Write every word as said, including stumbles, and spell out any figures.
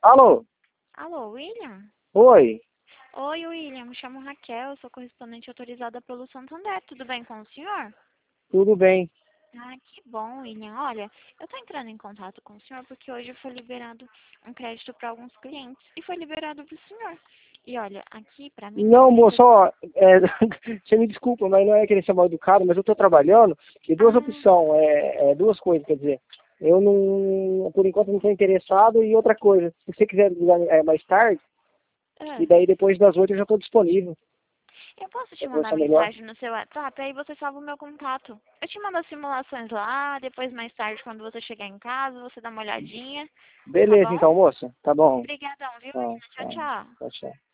Alô? Alô, William? Oi? Oi, William. Me chamo Raquel, sou correspondente autorizada pelo Santander. Tudo bem com o senhor? Tudo bem? Ah, que bom, William. Olha, eu tô entrando em contato com o senhor porque hoje foi liberado um crédito para alguns clientes e foi liberado para o senhor. E olha, aqui pra mim Não, tem que... moço, ó, é, você me desculpa, mas não é querer ser mal educado, mas eu tô trabalhando e duas Ah, opções, é, é, duas coisas, quer dizer, eu não, por enquanto não estou interessado e outra coisa, se você quiser ligar é, mais tarde, e ah. daí depois das oito eu já estou disponível Eu posso te para mandar conversar melhor. mensagem no seu WhatsApp, aí você salva o meu contato. Eu te mando as simulações lá, depois mais tarde, quando você chegar em casa, você dá uma olhadinha, tá Beleza bom? então, moça, tá bom. Obrigadão, viu, Tá, William? Tchau, tá, tchau. tchau, tchau.